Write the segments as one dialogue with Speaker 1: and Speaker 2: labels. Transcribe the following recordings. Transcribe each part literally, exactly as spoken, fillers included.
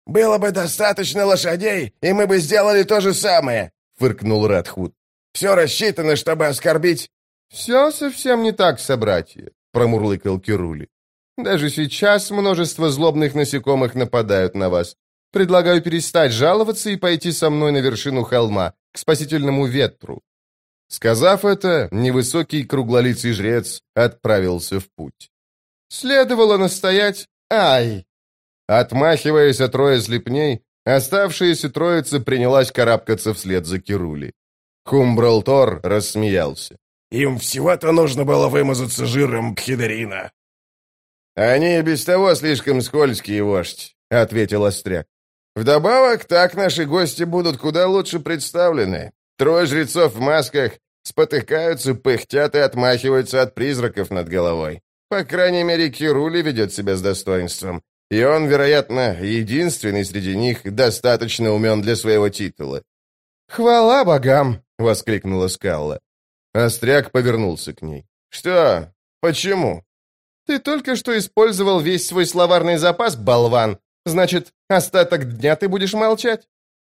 Speaker 1: «Было бы достаточно лошадей, и мы бы сделали то же самое», — фыркнул Редхуд. «Все рассчитано, чтобы оскорбить...»
Speaker 2: «Все совсем не так, собратья», — промурлыкал Кирули. «Даже сейчас множество злобных насекомых нападают на вас. Предлагаю перестать жаловаться и пойти со мной на вершину холма, к спасительному ветру». Сказав это, невысокий круглолицый жрец отправился в путь. Следовало настоять «Ай!». Отмахиваясь от роя слепней, оставшаяся троица принялась карабкаться вслед за Кирули. Хумбралтор рассмеялся.
Speaker 1: «Им всего-то нужно было вымазаться жиром пхидерина».
Speaker 2: «Они и без того слишком скользкие, вождь», — ответил Остряк. «Вдобавок, так наши гости будут куда лучше представлены. Трое жрецов в масках спотыкаются, пыхтят и отмахиваются от призраков над головой. По крайней мере, Кирули ведет себя с достоинством, и он, вероятно, единственный среди них достаточно умен для своего титула». «Хвала богам!» — воскликнула Скалла. Остряк повернулся к ней. «Что? Почему?» «Ты только что использовал весь свой словарный запас, болван. Значит, остаток дня ты будешь молчать?»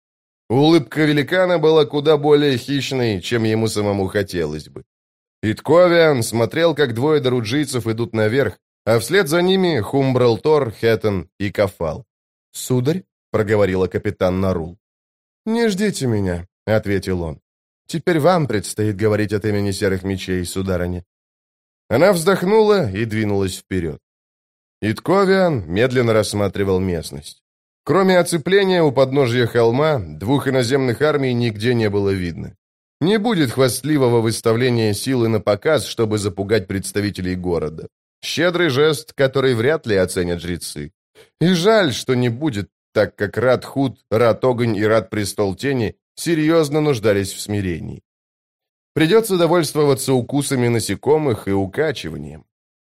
Speaker 2: Улыбка великана была куда более хищной, чем ему самому хотелось бы. Итковиан смотрел, как двое доруджийцев идут наверх, а вслед за ними Хумбралтор, Хэттон и Кафал. «Сударь», — проговорила капитан Нарул. «Не ждите меня», — ответил он. «Теперь вам предстоит говорить от имени серых мечей, сударыня». Она вздохнула и двинулась вперед. Итковиан медленно рассматривал местность. Кроме оцепления у подножья холма, двух иноземных армий нигде не было видно. Не будет хвастливого выставления силы на показ, чтобы запугать представителей города. Щедрый жест, который вряд ли оценят жрецы. И жаль, что не будет, так как Рад-Худ, Рад-Огонь и Рад-Престол Тени серьезно нуждались в смирении. Придется довольствоваться укусами насекомых и укачиванием.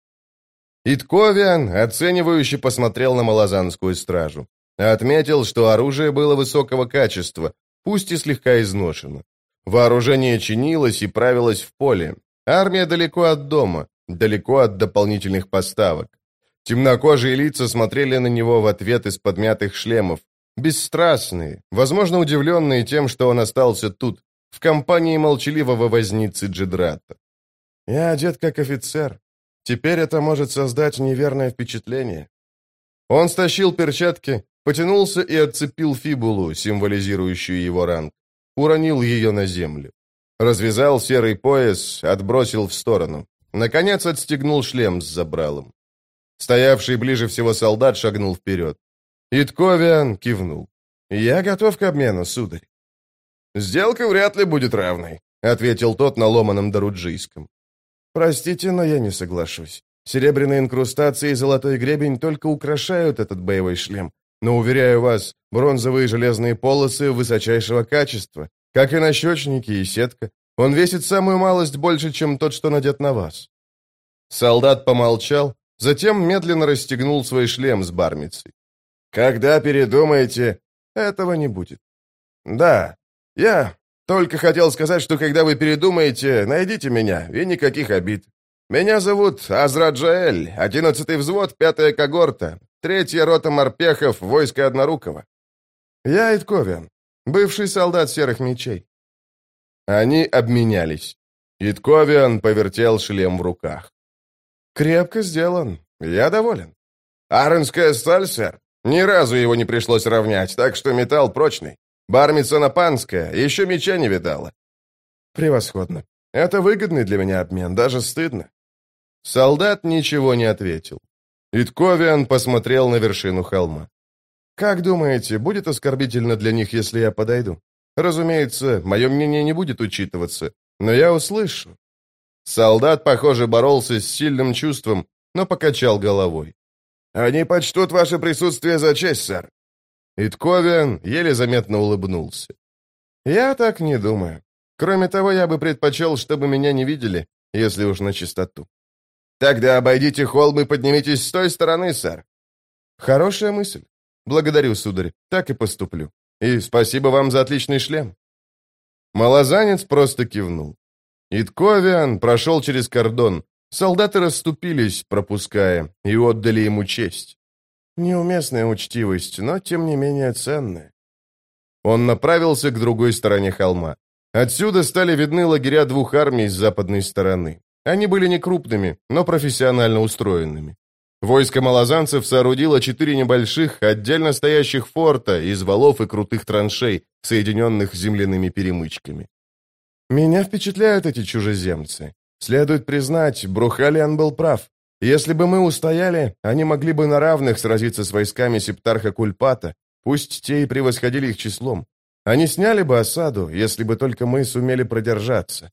Speaker 2: Итковиан оценивающе посмотрел на малозанскую стражу. Отметил, что оружие было высокого качества, пусть и слегка изношено. Вооружение чинилось и правилось в поле. Армия далеко от дома, далеко от дополнительных поставок. Темнокожие лица смотрели на него в ответ из подмятых шлемов. Бесстрастные, возможно, удивленные тем, что он остался тут, в компании молчаливого возницы Джедрата. «Я одет как офицер. Теперь это может создать неверное впечатление». Он стащил перчатки, потянулся и отцепил фибулу, символизирующую его ранг. Уронил ее на землю. Развязал серый пояс, отбросил в сторону. Наконец отстегнул шлем с забралом. Стоявший ближе всего солдат шагнул вперед. Итковиан кивнул. «Я готов к обмену, сударь». «Сделка вряд ли будет равной», — ответил тот на ломаном доруджийском. «Простите, но я не соглашусь. Серебряные инкрустации и золотой гребень только украшают этот боевой шлем. Но, уверяю вас, бронзовые железные полосы высочайшего качества, как и нащечники и сетка. Он весит самую малость больше, чем тот, что надет на вас». Солдат помолчал, затем медленно расстегнул свой шлем с бармицей. «Когда передумаете, этого не будет». «Да, я только хотел сказать, что когда вы передумаете, найдите меня, и никаких обид. Меня зовут Азраджаэль, одиннадцатый взвод, пятая когорта, третья рота морпехов, войско Однорукого. Я Итковиан, бывший солдат серых мечей». Они обменялись. Итковиан повертел шлем в руках. «Крепко сделан. Я доволен». «Аренская сталь, сэр. Ни разу его не пришлось равнять, так что металл прочный. Бармица напанская, еще меча не видала». «Превосходно. Это выгодный для меня обмен, даже стыдно». Солдат ничего не ответил. Итковиан посмотрел на вершину холма. «Как думаете, будет оскорбительно для них, если я подойду? Разумеется, мое мнение не будет учитываться, но я услышу». Солдат, похоже, боролся с сильным чувством, но покачал головой. «Они почтут ваше присутствие за честь, сэр». Итковиан еле заметно улыбнулся. «Я так не думаю. Кроме того, я бы предпочел, чтобы меня не видели, если уж на чистоту». «Тогда обойдите холм и поднимитесь с той стороны, сэр». «Хорошая мысль. Благодарю, сударь, так и поступлю. И спасибо вам за отличный шлем». Малозанец просто кивнул. Итковиан прошел через кордон. Солдаты расступились, пропуская, и отдали ему честь. Неуместная учтивость, но тем не менее ценная. Он направился к другой стороне холма. Отсюда стали видны лагеря двух армий с западной стороны. Они были не крупными, но профессионально устроенными. Войско малозанцев соорудило четыре небольших, отдельно стоящих форта из валов и крутых траншей, соединенных земляными перемычками. Меня впечатляют эти чужеземцы. Следует признать, Брухалиан был прав. Если бы мы устояли, они могли бы на равных сразиться с войсками Септарха Кульпата, пусть те и превосходили их числом. Они сняли бы осаду, если бы только мы сумели продержаться.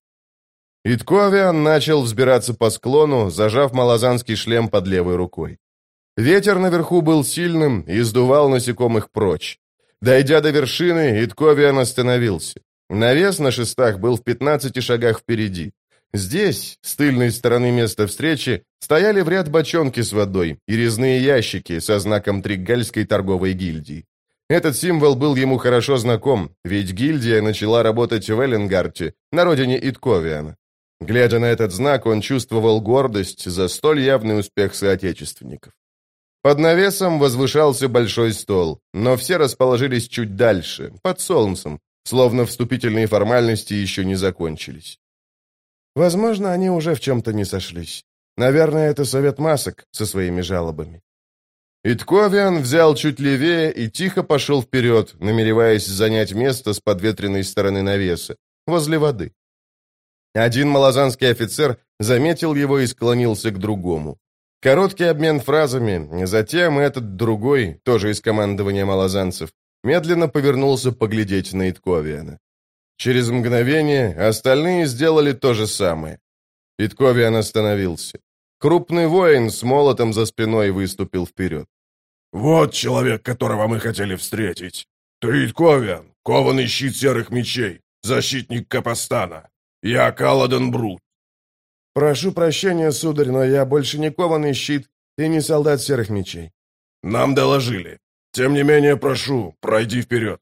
Speaker 2: Итковиан начал взбираться по склону, зажав малозанский шлем под левой рукой. Ветер наверху был сильным и сдувал насекомых прочь. Дойдя до вершины, Итковиан остановился. Навес на шестах был в пятнадцати шагах впереди. Здесь, с тыльной стороны места встречи, стояли в ряд бочонки с водой и резные ящики со знаком Триггальской торговой гильдии. Этот символ был ему хорошо знаком, ведь гильдия начала работать в Элленгарте, на родине Итковиана. Глядя на этот знак, он чувствовал гордость за столь явный успех соотечественников. Под навесом возвышался большой стол, но все расположились чуть дальше, под солнцем, словно вступительные формальности еще не закончились. Возможно, они уже в чем-то не сошлись. Наверное, это совет масок со своими жалобами. Итковиан взял чуть левее и тихо пошел вперед, намереваясь занять место с подветренной стороны навеса, возле воды. Один малозанский офицер заметил его и склонился к другому. Короткий обмен фразами, затем этот другой, тоже из командования малозанцев, медленно повернулся поглядеть на Итковиана. Через мгновение остальные сделали то же самое. Итковиан остановился. Крупный воин с молотом за спиной выступил вперед.
Speaker 1: «Вот человек, которого мы хотели встретить. Ты Итковиан, кованый щит серых мечей, защитник Капостана. Я Каладан Брут».
Speaker 2: «Прошу прощения, сударь, но я больше не кованый щит и не солдат серых мечей».
Speaker 1: «Нам доложили. Тем не менее, прошу, пройди вперед».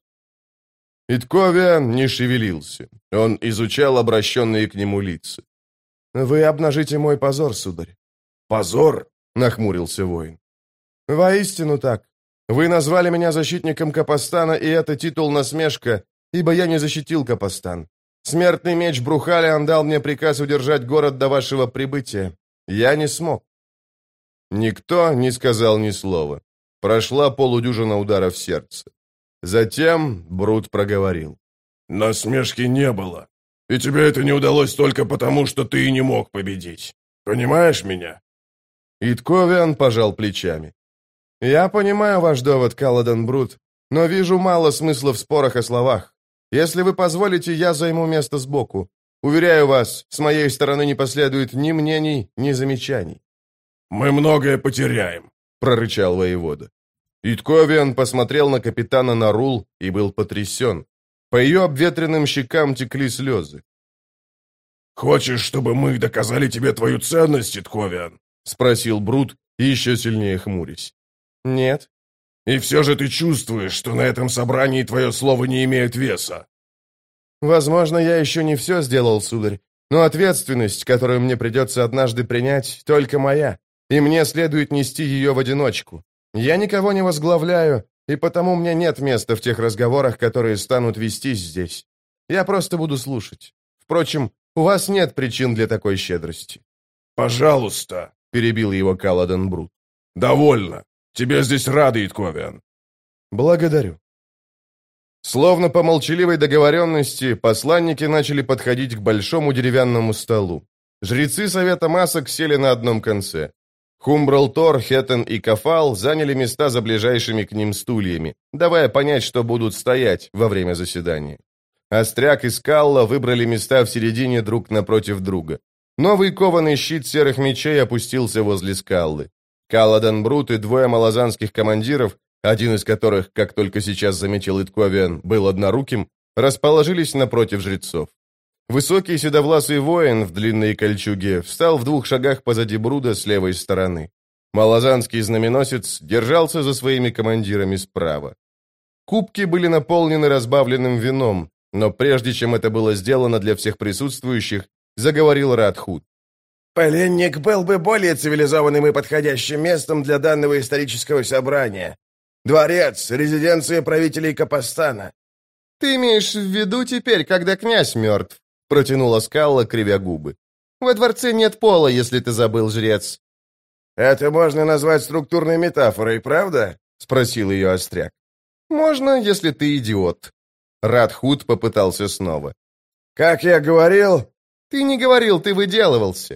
Speaker 2: Итковиан не шевелился. Он изучал обращенные к нему лица. «Вы обнажите мой позор, сударь».
Speaker 1: «Позор?»
Speaker 2: — нахмурился воин. «Воистину так. Вы назвали меня защитником Капостана, и это титул насмешка, ибо я не защитил Капостан. Смертный меч Брухалиан дал мне приказ удержать город до вашего прибытия. Я не смог». Никто не сказал ни слова. Прошла полудюжина ударов в сердце. Затем Брут проговорил.
Speaker 1: «Насмешки не было. И тебе это не удалось только потому, что ты и не мог победить. Понимаешь меня?»
Speaker 2: Итковиан пожал плечами. «Я понимаю ваш довод, Каладан Брут, но вижу мало смысла в спорах о словах. Если вы позволите, я займу место сбоку. Уверяю вас, с моей стороны не последует ни мнений, ни замечаний».
Speaker 1: «Мы многое потеряем»,
Speaker 2: — прорычал воевода. Итковиан посмотрел на капитана Нарул и был потрясен. По ее обветренным щекам текли слезы.
Speaker 1: «Хочешь, чтобы мы доказали тебе твою ценность, Итковиан?» —
Speaker 2: спросил Брут, еще сильнее хмурясь. «Нет».
Speaker 1: «И все же ты чувствуешь, что на этом собрании твое слово не имеет веса?»
Speaker 2: «Возможно, я еще не все сделал, сударь, но ответственность, которую мне придется однажды принять, только моя, и мне следует нести ее в одиночку. Я никого не возглавляю, и потому мне нет места в тех разговорах, которые станут вестись здесь. Я просто буду слушать. Впрочем, у вас нет причин для такой щедрости».
Speaker 1: «Пожалуйста», — перебил его Каладан Брут. «Довольно. Тебе здесь рады, Итковиан».
Speaker 2: «Благодарю». Словно по молчаливой договоренности, посланники начали подходить к большому деревянному столу. Жрецы Совета Масок сели на одном конце. Хумбрал Тор, Хеттен и Кафал заняли места за ближайшими к ним стульями, давая понять, что будут стоять во время заседания. Остряк и Скалла выбрали места в середине друг напротив друга. Новый кованый щит серых мечей опустился возле Скаллы. Каладан Брут и двое малозанских командиров, один из которых, как только сейчас заметил Итковиан, был одноруким, расположились напротив жрецов. Высокий седовласый воин в длинной кольчуге встал в двух шагах позади Бруда с левой стороны. Малозанский знаменосец держался за своими командирами справа. Кубки были наполнены разбавленным вином, но прежде чем это было сделано для всех присутствующих, заговорил Радхут.
Speaker 1: Поленник был бы более цивилизованным и подходящим местом для данного исторического собрания. Дворец, резиденция правителей Капостана».
Speaker 2: «Ты имеешь в виду теперь, когда князь мертв?» — протянула Скалла, кривя губы. «Во дворце нет пола, если ты забыл, жрец».
Speaker 1: «Это можно назвать структурной метафорой, правда?» — спросил ее Остряк.
Speaker 2: «Можно, если ты идиот». Радхут попытался снова.
Speaker 1: «Как я говорил...»
Speaker 2: «Ты не говорил, ты выделывался».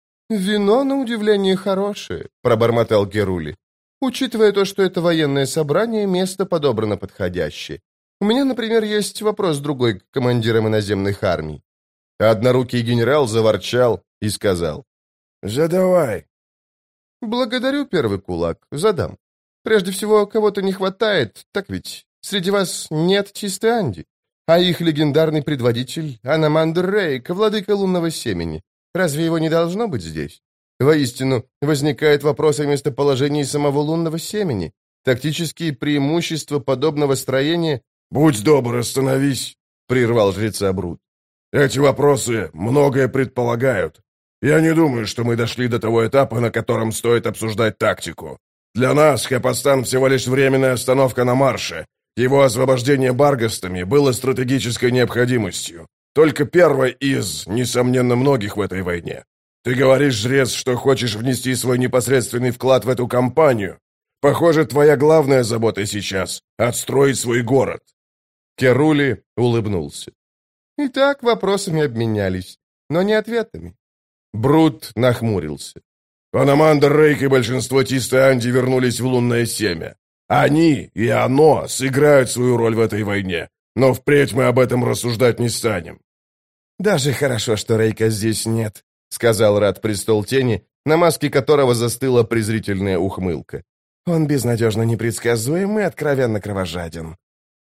Speaker 2: «Вино, на удивление, хорошее», — пробормотал Герули. «Учитывая то, что это военное собрание, место подобрано подходящее. У меня, например, есть вопрос другой к командирам иноземных армий». Однорукий генерал заворчал и сказал.
Speaker 1: «Задавай».
Speaker 2: «Благодарю, первый кулак, задам. Прежде всего, кого-то не хватает, так ведь? Среди вас нет чистой Анди, а их легендарный предводитель — Анамандр Рейк, владыка лунного семени. Разве его не должно быть здесь? Воистину, возникает вопрос о местоположении самого лунного семени. Тактические преимущества подобного строения...»
Speaker 1: «Будь добр, остановись», — прервал жреца Брут. «Эти вопросы многое предполагают. Я не думаю, что мы дошли до того этапа, на котором стоит обсуждать тактику. Для нас Капостан всего лишь временная остановка на марше. Его освобождение баргастами было стратегической необходимостью. Только первой из, несомненно, многих в этой войне. Ты говоришь, жрец, что хочешь внести свой непосредственный вклад в эту кампанию. Похоже, твоя главная забота сейчас — отстроить свой город».
Speaker 2: Керули улыбнулся. «Итак, вопросами обменялись, но не ответами». Брут нахмурился.
Speaker 1: «Анамандр Рейк и большинство Тисты Анди вернулись в лунное семя. Они и оно сыграют свою роль в этой войне, но впредь мы об этом рассуждать не станем».
Speaker 2: «Даже хорошо, что Рейка здесь нет», — сказал Рад Престол Тени, на маске которого застыла презрительная ухмылка. «Он безнадежно непредсказуем и откровенно кровожаден.